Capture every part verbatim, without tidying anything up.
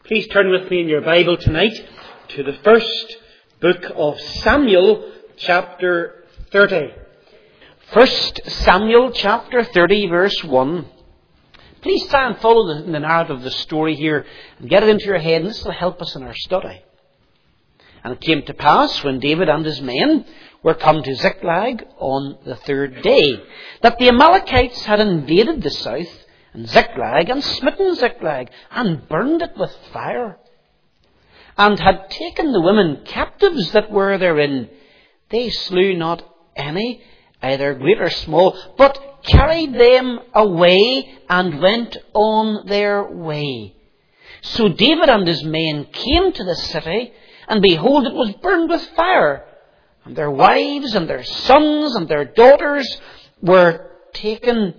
Please turn with me in your Bible tonight to the first book of Samuel, chapter thirty. First Samuel, chapter thirty, verse one. Please try and follow the, the narrative of the story here and get it into your head, and this will help us in our study. And it came to pass, when David and his men were come to Ziklag on the third day, that the Amalekites had invaded the south and Ziklag, and smitten Ziklag, and burned it with fire, and had taken the women captives that were therein. They slew not any, either great or small, but carried them away, and went on their way. So David and his men came to the city, and behold, it was burned with fire, and their wives and their sons and their daughters were taken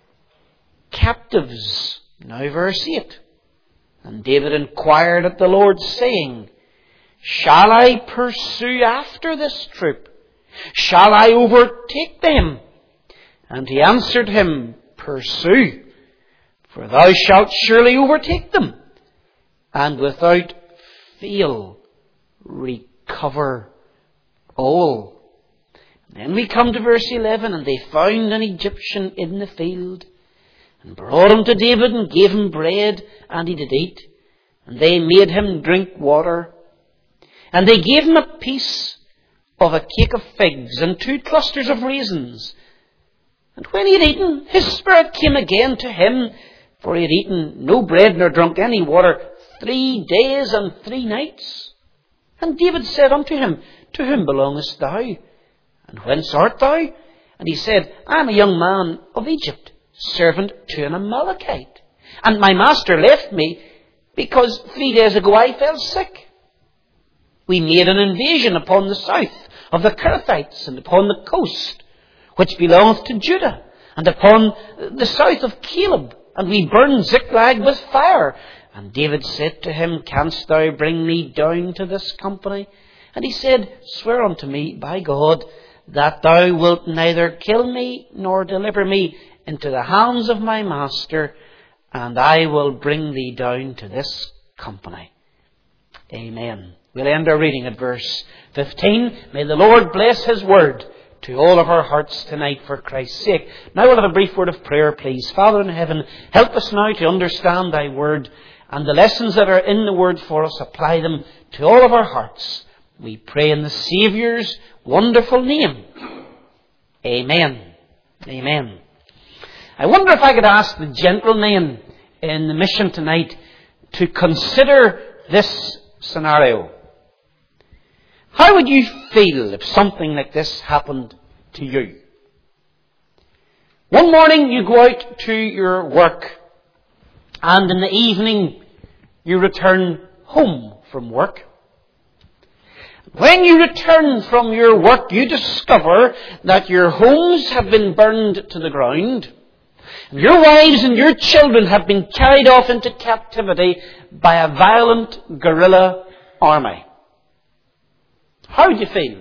captives. Now verse eight. And David inquired at the Lord, saying, Shall I pursue after this troop? Shall I overtake them? And he answered him, Pursue, for thou shalt surely overtake them, and without fail recover all. And then we come to verse eleven. And they found an Egyptian in the field, and brought him to David, and gave him bread, and he did eat. And they made him drink water. And they gave him a piece of a cake of figs, and two clusters of raisins. And when he had eaten, his spirit came again to him, for he had eaten no bread, nor drunk any water, three days and three nights. And David said unto him, To whom belongest thou? And whence art thou? And he said, I am a young man of Egypt, servant to an Amalekite. And my master left me, because three days ago I fell sick. We made an invasion upon the south of the Kerethites, and upon the coast, which belongeth to Judah, and upon the south of Caleb, and we burned Ziklag with fire. And David said to him, Canst thou bring me down to this company? And he said, Swear unto me by God, that thou wilt neither kill me, nor deliver me into the hands of my master, and I will bring thee down to this company. Amen. We'll end our reading at verse fifteen. May the Lord bless His word to all of our hearts tonight for Christ's sake. Now we'll have a brief word of prayer, please. Father in heaven, help us now to understand thy word, and the lessons that are in the word for us, apply them to all of our hearts. We pray in the Saviour's wonderful name. Amen. Amen. I wonder if I could ask the gentlemen in the mission tonight to consider this scenario. How would you feel if something like this happened to you? One morning you go out to your work, and in the evening you return home from work. When you return from your work, you discover that your homes have been burned to the ground. Your wives and your children have been carried off into captivity by a violent guerrilla army. How would you feel?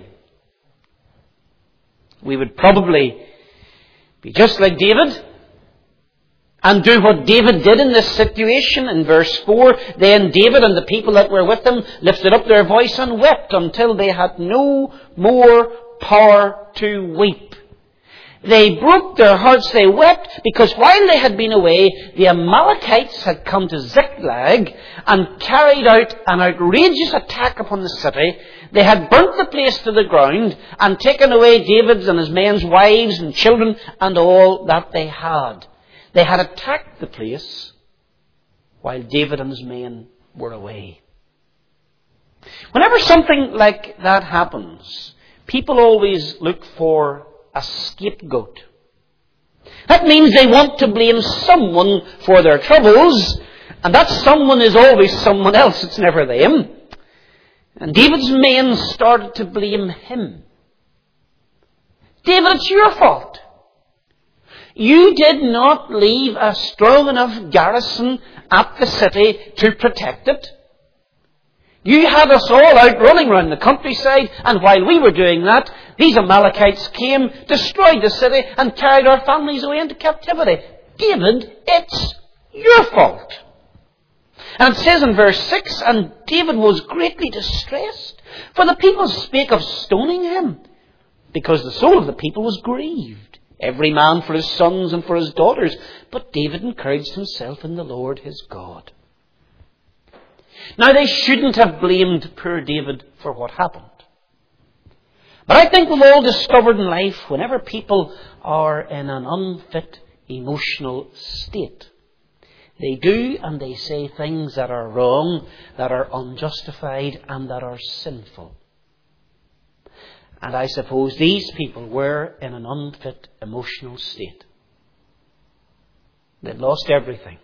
We would probably be just like David and do what David did in this situation. In verse four, then David and the people that were with him lifted up their voice and wept until they had no more power to weep. They broke their hearts, they wept, because while they had been away, the Amalekites had come to Ziklag and carried out an outrageous attack upon the city. They had burnt the place to the ground and taken away David's and his men's wives and children and all that they had. They had attacked the place while David and his men were away. Whenever something like that happens, people always look for a scapegoat. That means they want to blame someone for their troubles, and that someone is always someone else. It's never them. And David's men started to blame him. David, it's your fault. You did not leave a strong enough garrison at the city to protect it. You had us all out running around the countryside, and while we were doing that, these Amalekites came, destroyed the city, and carried our families away into captivity. David, it's your fault. And it says in verse six, and David was greatly distressed, for the people spake of stoning him, because the soul of the people was grieved, every man for his sons and for his daughters. But David encouraged himself in the Lord his God. Now, they shouldn't have blamed poor David for what happened. But I think we've all discovered in life, whenever people are in an unfit emotional state, they do and they say things that are wrong, that are unjustified, and that are sinful. And I suppose these people were in an unfit emotional state. They'd lost everything.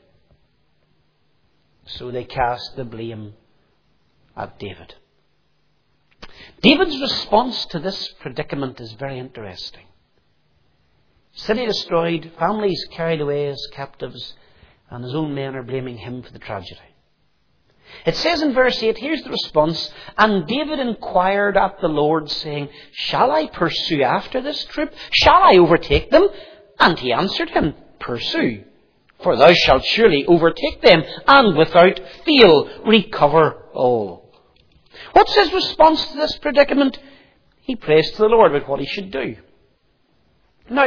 So they cast the blame at David. David's response to this predicament is very interesting. City destroyed, families carried away as captives, and his own men are blaming him for the tragedy. It says in verse eight, here's the response, and David inquired at the Lord, saying, shall I pursue after this troop? Shall I overtake them? And he answered him, pursue, for thou shalt surely overtake them, and without fail recover all. What's his response to this predicament? He prays to the Lord about what he should do. Now,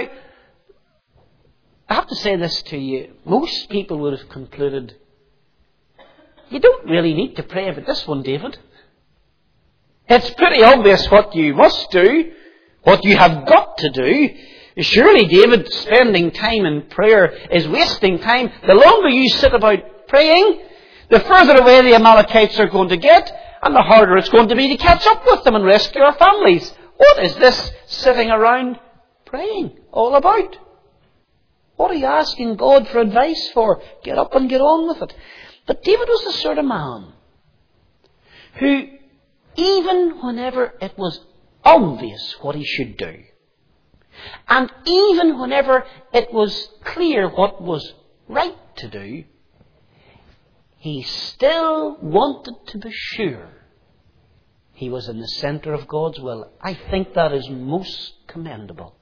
I have to say this to you. Most people would have concluded, you don't really need to pray about this one, David. It's pretty obvious what you must do, what you have got to do. Surely, David, spending time in prayer is wasting time. The longer you sit about praying, the further away the Amalekites are going to get, and the harder it's going to be to catch up with them and rescue our families. What is this sitting around praying all about? What are you asking God for advice for? Get up and get on with it. But David was the sort of man who, even whenever it was obvious what he should do, and even whenever it was clear what was right to do, he still wanted to be sure he was in the centre of God's will. I think that is most commendable.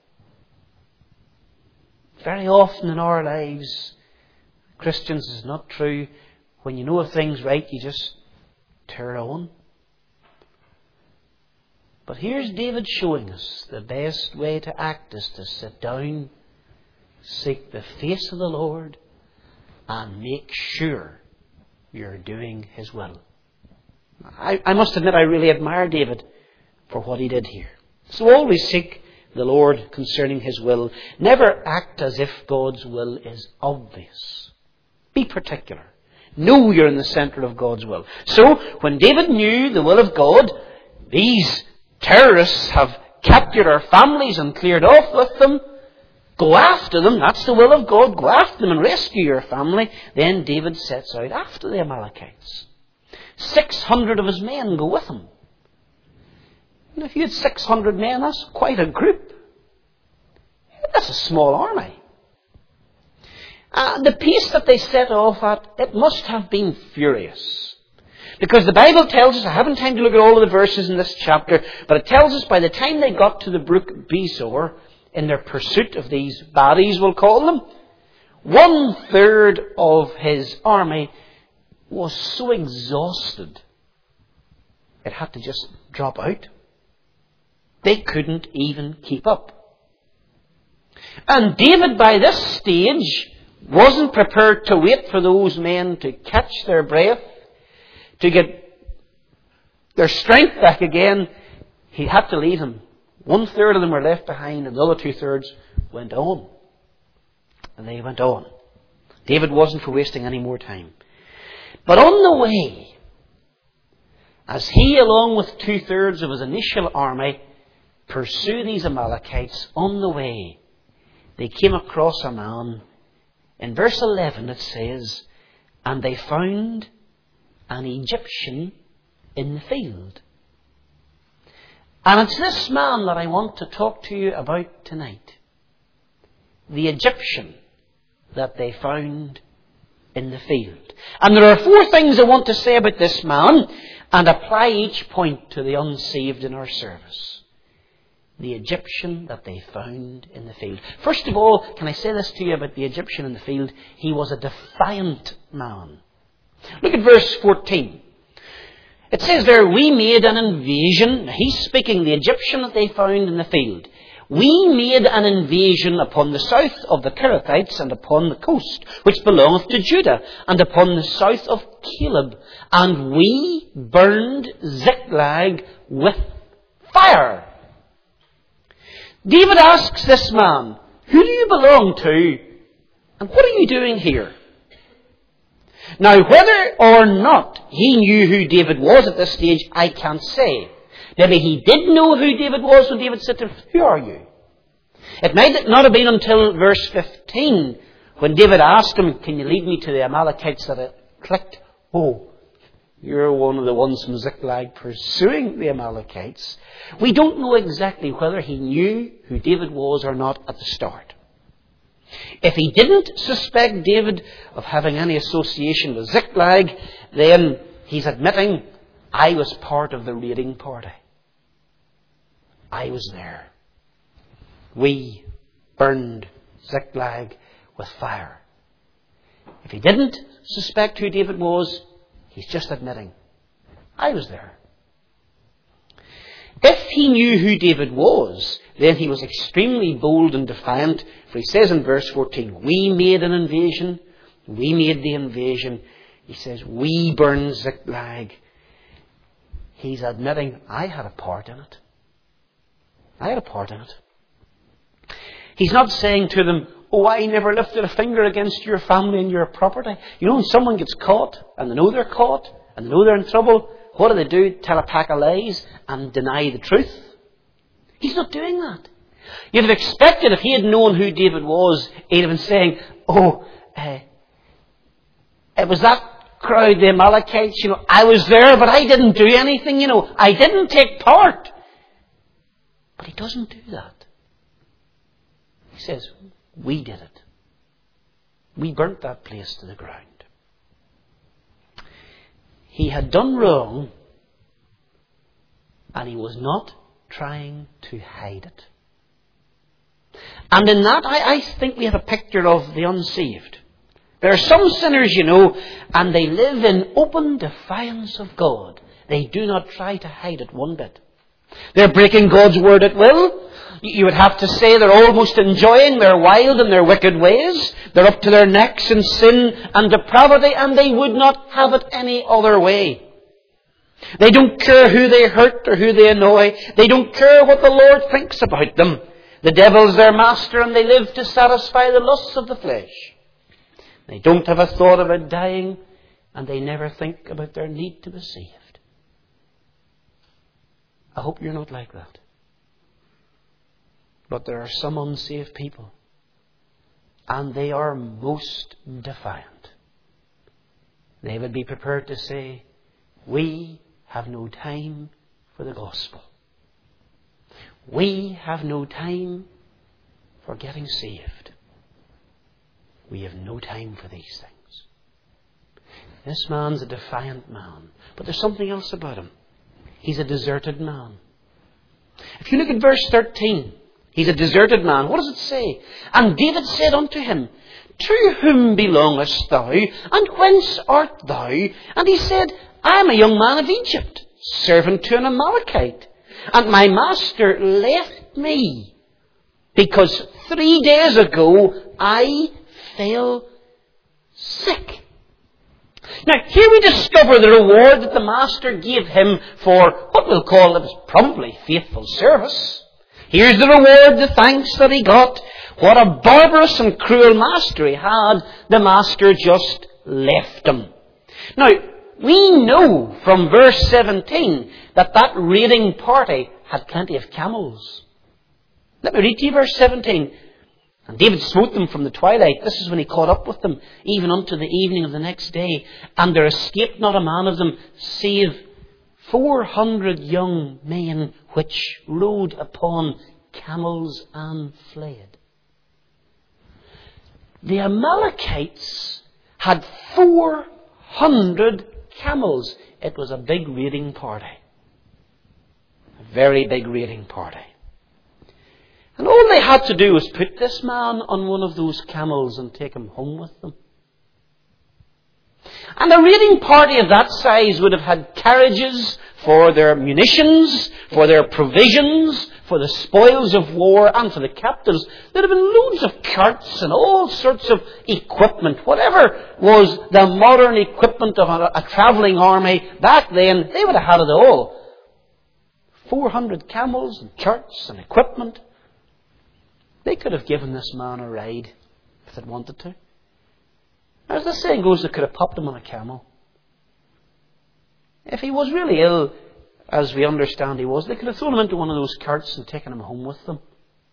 Very often in our lives, Christians, is not true. When you know a thing's right, you just tear on. But here's David showing us the best way to act is to sit down, seek the face of the Lord, and make sure you're doing His will. I, I must admit I really admire David for what he did here. So always seek the Lord concerning His will. Never act as if God's will is obvious. Be particular. Know you're in the centre of God's will. So, when David knew the will of God, these terrorists have captured our families and cleared off with them. Go after them. That's the will of God. Go after them and rescue your family. Then David sets out after the Amalekites. Six hundred of his men go with him. And if you had six hundred men, that's quite a group. That's a small army. Uh, the pace that they set off at, it must have been furious. Because the Bible tells us, I haven't time to look at all of the verses in this chapter, but it tells us by the time they got to the brook Besor, in their pursuit of these baddies, we'll call them, one third of his army was so exhausted, it had to just drop out. They couldn't even keep up. And David, by this stage, wasn't prepared to wait for those men to catch their breath, to get their strength back again. He had to leave them. One third of them were left behind, and the other two thirds went on. And they went on. David wasn't for wasting any more time. But on the way, as he, along with two thirds of his initial army, pursue these Amalekites, on the way, they came across a man. In verse eleven it says, and they found an Egyptian in the field. And it's this man that I want to talk to you about tonight. The Egyptian that they found in the field. And there are four things I want to say about this man, and apply each point to the unsaved in our service. The Egyptian that they found in the field. First of all, can I say this to you about the Egyptian in the field? He was a defiant man. Look at verse fourteen. It says there, we made an invasion. He's speaking, the Egyptian that they found in the field. We made an invasion upon the south of the Kerethites and upon the coast, which belongeth to Judah, and upon the south of Caleb. And we burned Ziklag with fire. David asks this man, who do you belong to, and what are you doing here? Now, whether or not he knew who David was at this stage, I can't say. Maybe he did know who David was when David said to him, who are you? It might not have been until verse fifteen when David asked him, can you lead me to the Amalekites, that it clicked, oh, you're one of the ones from Ziklag pursuing the Amalekites. We don't know exactly whether he knew who David was or not at the start. If he didn't suspect David of having any association with Ziklag, then he's admitting, I was part of the raiding party. I was there. We burned Ziklag with fire. If he didn't suspect who David was, he's just admitting, I was there. If he knew who David was, then he was extremely bold and defiant. For he says in verse fourteen, we made an invasion. We made the invasion. He says, we burned Ziklag. He's admitting, I had a part in it. I had a part in it. He's not saying to them, oh, I never lifted a finger against your family and your property. You know, when someone gets caught, and they know they're caught, and they know they're in trouble, what do they do? Tell a pack of lies and deny the truth. He's not doing that. You'd have expected if he had known who David was, he'd have been saying, oh, uh, it was that crowd, the Amalekites, you know, I was there, but I didn't do anything, you know, I didn't take part. But he doesn't do that. He says, we did it. We burnt that place to the ground. He had done wrong, and he was not trying to hide it. And in that, I, I think we have a picture of the unsaved. There are some sinners, you know, and they live in open defiance of God. They do not try to hide it one bit. They're breaking God's word at will. You would have to say they're almost enjoying their wild and their wicked ways. They're up to their necks in sin and depravity, and they would not have it any other way. They don't care who they hurt or who they annoy. They don't care what the Lord thinks about them. The devil's their master, and they live to satisfy the lusts of the flesh. They don't have a thought about dying, and they never think about their need to be saved. I hope you're not like that. But there are some unsaved people, and they are most defiant. They would be prepared to say, we have no time for the gospel. We have no time for getting saved. We have no time for these things. This man's a defiant man, but there's something else about him. He's a deserted man. If you look at verse thirteen, he's a deserted man. What does it say? And David said unto him, to whom belongest thou, and whence art thou? And he said, I am a young man of Egypt, servant to an Amalekite. And my master left me, because three days ago I fell sick. Now, here we discover the reward that the master gave him for what we'll call, it was probably faithful service. Here's the reward, the thanks that he got. What a barbarous and cruel master he had. The master just left him. Now, we know from verse seventeen that that raiding party had plenty of camels. Let me read to you verse seventeen. And David smote them from the twilight. This is when he caught up with them, even unto the evening of the next day. And there escaped not a man of them, save four hundred young men which rode upon camels and fled. The Amalekites had four hundred camels. It was a big raiding party. A very big raiding party. And all they had to do was put this man on one of those camels and take him home with them. And a raiding party of that size would have had carriages for their munitions, for their provisions, for the spoils of war, and for the captives. There'd have been loads of carts and all sorts of equipment. Whatever was the modern equipment of a, a travelling army back then, they would have had it all. four hundred camels and carts and equipment. They could have given this man a ride if they'd wanted to. As the saying goes, they could have popped him on a camel. If he was really ill, as we understand he was, they could have thrown him into one of those carts and taken him home with them.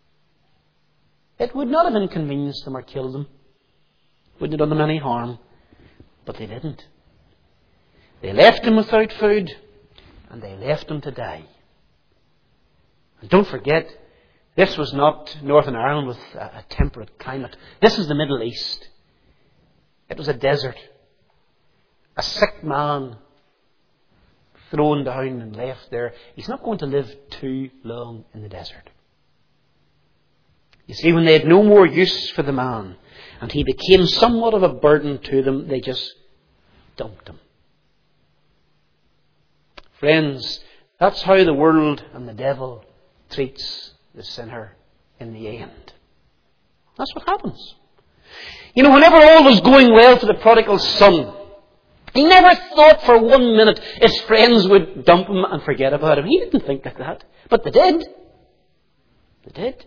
It would not have inconvenienced them or killed them. Wouldn't have done them any harm. But they didn't. They left him without food, and they left him to die. And don't forget, this was not Northern Ireland with a, a temperate climate. This is the Middle East. It was a desert. A sick man thrown down and left there. He's not going to live too long in the desert. You see, when they had no more use for the man, and he became somewhat of a burden to them, they just dumped him. Friends, that's how the world and the devil treats the sinner in the end. That's what happens. You know, whenever all was going well for the prodigal son, he never thought for one minute his friends would dump him and forget about him. He didn't think like that. But they did. They did.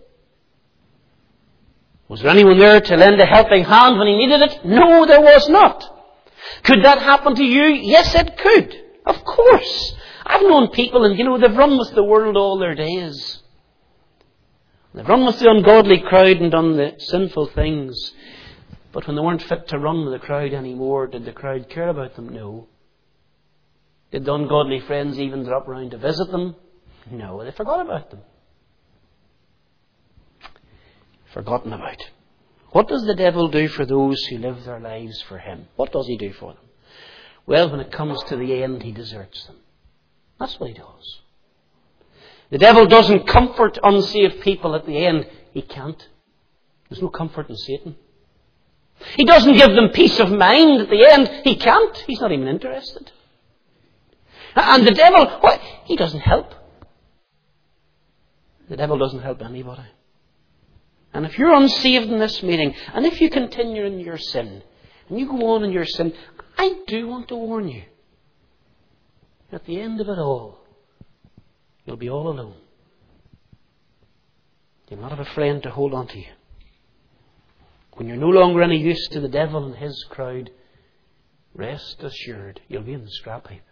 Was there anyone there to lend a helping hand when he needed it? No, there was not. Could that happen to you? Yes, it could. Of course. I've known people, and you know, they've run with the world all their days. They've run with the ungodly crowd and done the sinful things. But when they weren't fit to run with the crowd anymore, did the crowd care about them? No. Did the ungodly friends even drop round to visit them? No, they forgot about them. Forgotten about. What does the devil do for those who live their lives for him? What does he do for them? Well, when it comes to the end, he deserts them. That's what he does. The devil doesn't comfort unsaved people at the end. He can't. There's no comfort in Satan. He doesn't give them peace of mind at the end. He can't. He's not even interested. And the devil, what? He doesn't help. The devil doesn't help anybody. And if you're unsaved in this meeting, and if you continue in your sin, and you go on in your sin, I do want to warn you. At the end of it all, you'll be all alone. You'll not have a friend to hold on to you. When you're no longer any use to the devil and his crowd, rest assured, you'll be in the scrap heap.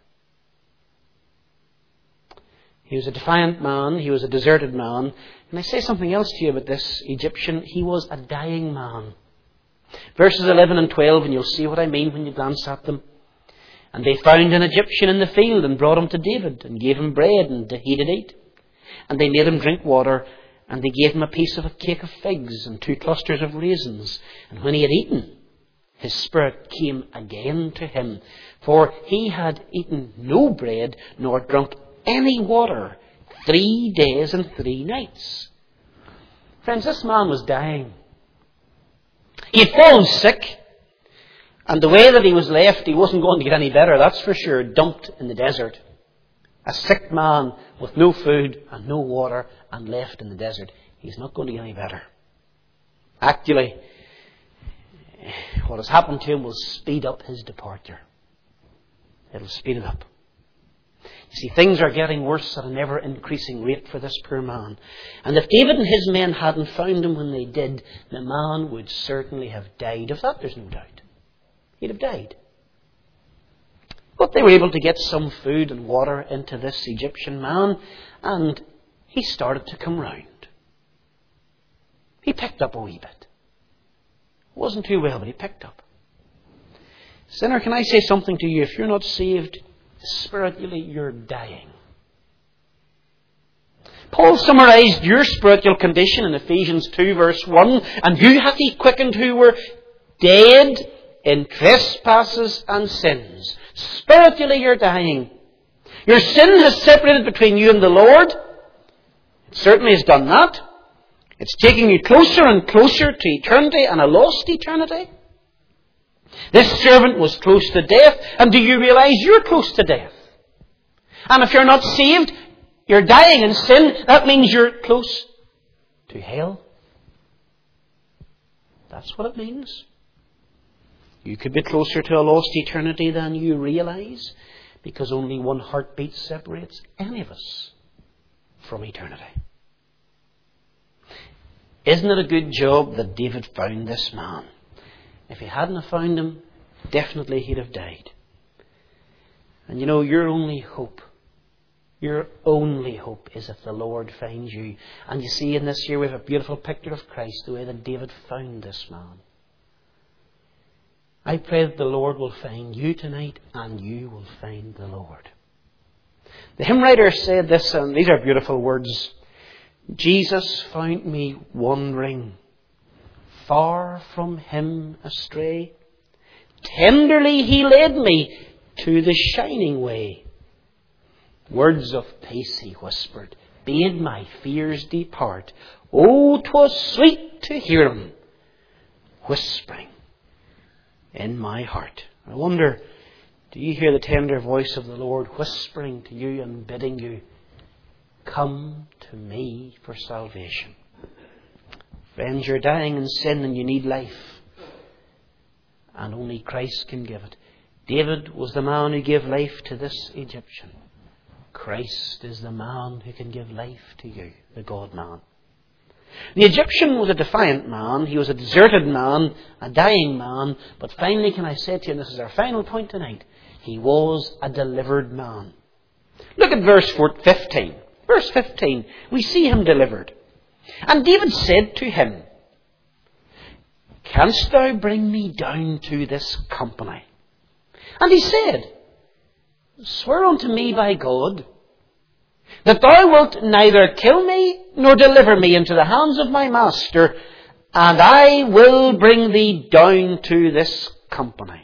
He was a defiant man. He was a deserted man. And I say something else to you about this Egyptian. He was a dying man. Verses eleven and twelve, and you'll see what I mean when you glance at them. And they found an Egyptian in the field and brought him to David and gave him bread, and he did eat. And they made him drink water, and they gave him a piece of a cake of figs and two clusters of raisins. And when he had eaten, his spirit came again to him, for he had eaten no bread nor drunk any water three days and three nights. Friends, this man was dying. He had fallen sick. And the way that he was left, he wasn't going to get any better, that's for sure. Dumped in the desert. A sick man with no food and no water and left in the desert. He's not going to get any better. Actually, what has happened to him will speed up his departure. It'll speed it up. You see, things are getting worse at an ever-increasing rate for this poor man. And if David and his men hadn't found him when they did, the man would certainly have died. Of that, there's no doubt. He'd have died. But they were able to get some food and water into this Egyptian man, and he started to come round. He picked up a wee bit. It wasn't too well, but he picked up. Sinner, can I say something to you? If you're not saved, spiritually you're dying. Paul summarized your spiritual condition in Ephesians two verse one. And you hath he quickened who were dead in trespasses and sins. Spiritually you're dying. Your sin has separated between you and the Lord. It certainly has done that. It's taking you closer and closer to eternity and a lost eternity. This servant was close to death, and do you realize you're close to death? And if you're not saved, you're dying in sin, that means you're close to hell. That's what it means. You could be closer to a lost eternity than you realize, because only one heartbeat separates any of us from eternity. Isn't it a good job that David found this man? If he hadn't have found him, definitely he'd have died. And you know, your only hope, your only hope is if the Lord finds you. And you see in this here we have a beautiful picture of Christ, the way that David found this man. I pray that the Lord will find you tonight, and you will find the Lord. The hymn writer said this, and these are beautiful words. Jesus found me wandering, far from him astray. Tenderly he led me to the shining way. Words of peace he whispered, bade my fears depart. Oh, 'twas sweet to hear him whispering in my heart. I wonder, do you hear the tender voice of the Lord whispering to you and bidding you, come to me for salvation? Friends, you're dying in sin and you need life. And only Christ can give it. David was the man who gave life to this Egyptian. Christ is the man who can give life to you, the God-man. The Egyptian was a defiant man. He was a deserted man, a dying man. But finally, can I say to you, and this is our final point tonight, he was a delivered man. Look at verse fifteen. Verse fifteen, we see him delivered. And David said to him, canst thou bring me down to this company? And he said, swear unto me by God, that thou wilt neither kill me nor deliver me into the hands of my master, and I will bring thee down to this company.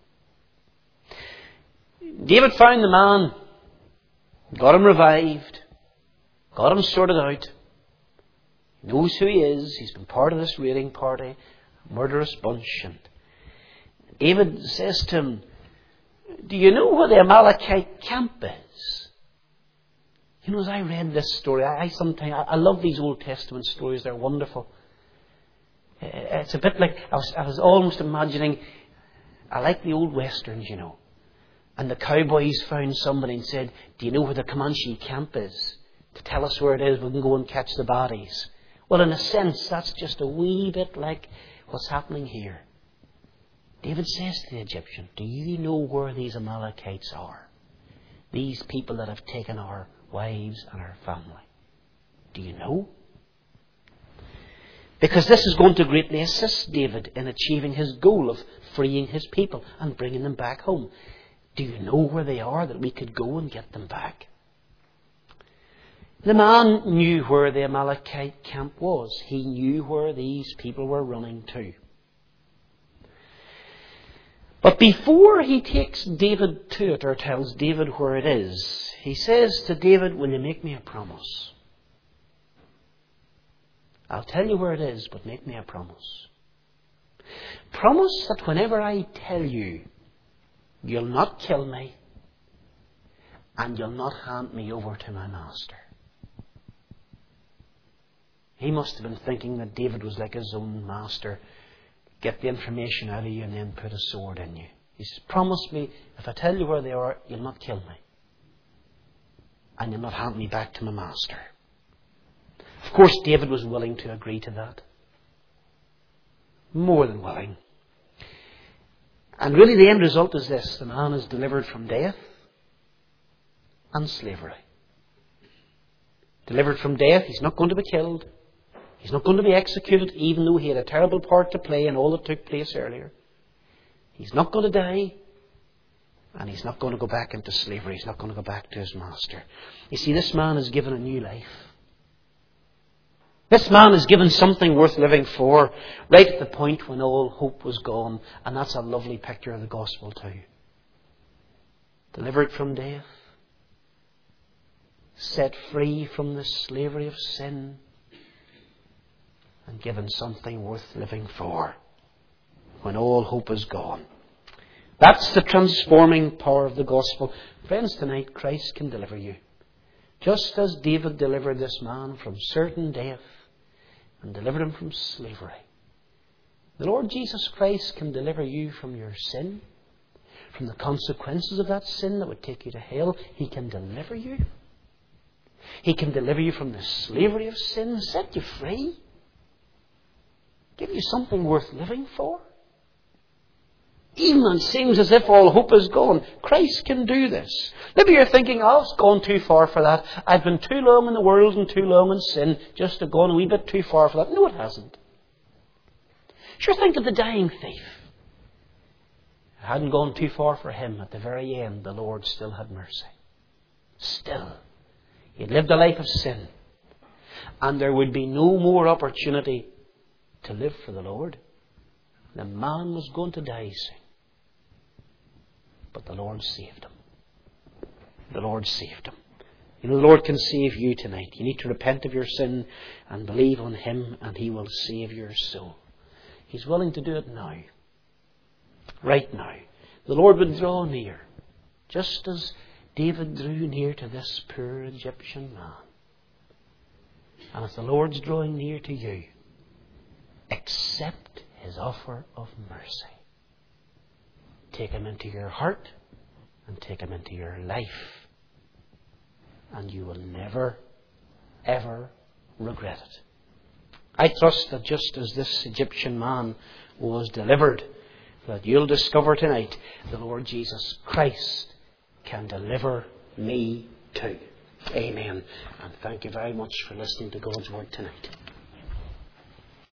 David found the man, got him revived, got him sorted out. He knows who he is. He's been part of this raiding party, a murderous bunch. And David says to him, do you know where the Amalekite camp is? You know, as I read this story, I, I sometimes, I, I love these Old Testament stories. They're wonderful. It's a bit like, I was, I was almost imagining, I like the old westerns, you know. And the cowboys found somebody and said, do you know where the Comanche camp is? To tell us where it is, we can go and catch the bodies. Well, in a sense, that's just a wee bit like what's happening here. David says to the Egyptian, do you know where these Amalekites are? These people that have taken our wives and our family. Do you know? Because this is going to greatly assist David in achieving his goal of freeing his people and bringing them back home. Do you know where they are, that we could go and get them back? The man knew where the Amalekite camp was. He knew where these people were running to. But before he takes David to it, or tells David where it is, he says to David, will you make me a promise? I'll tell you where it is, but make me a promise. Promise that whenever I tell you, you'll not kill me, and you'll not hand me over to my master. He must have been thinking that David was like his own master. Get the information out of you and then put a sword in you. He says, promise me, if I tell you where they are, you'll not kill me. And you'll not hand me back to my master. Of course, David was willing to agree to that. More than willing. And really the end result is this. The man is delivered from death and slavery. Delivered from death. He's not going to be killed. He's not going to be executed, even though he had a terrible part to play in all that took place earlier. He's not going to die. And he's not going to go back into slavery. He's not going to go back to his master. You see, this man is given a new life. This man is given something worth living for, right at the point when all hope was gone. And that's a lovely picture of the gospel too. Delivered from death. Set free from the slavery of sin. And given something worth living for when all hope is gone. That's the transforming power of the gospel. Friends, tonight Christ can deliver you. Just as David delivered this man from certain death and delivered him from slavery, the Lord Jesus Christ can deliver you from your sin, from the consequences of that sin that would take you to hell. He can deliver you. He can deliver you from the slavery of sin, set you free, give you something worth living for. Even when it seems as if all hope is gone, Christ can do this. Maybe you're thinking, oh, it's gone too far for that. I've been too long in the world and too long in sin, just to go a wee bit too far for that. No, it hasn't. Sure, think of the dying thief. It hadn't gone too far for him. At the very end, the Lord still had mercy. Still. He had lived a life of sin. And there would be no more opportunity to live for the Lord. The man was going to die soon. But the Lord saved him. The Lord saved him. You know, the Lord can save you tonight. You need to repent of your sin and believe on Him, and He will save your soul. He's willing to do it now. Right now. The Lord would draw near, just as David drew near to this poor Egyptian man. And as the Lord's drawing near to you, accept His offer of mercy. Take Him into your heart and take Him into your life. And you will never, ever regret it. I trust that just as this Egyptian man was delivered, that you'll discover tonight the Lord Jesus Christ can deliver me too. Amen. And thank you very much for listening to God's Word tonight.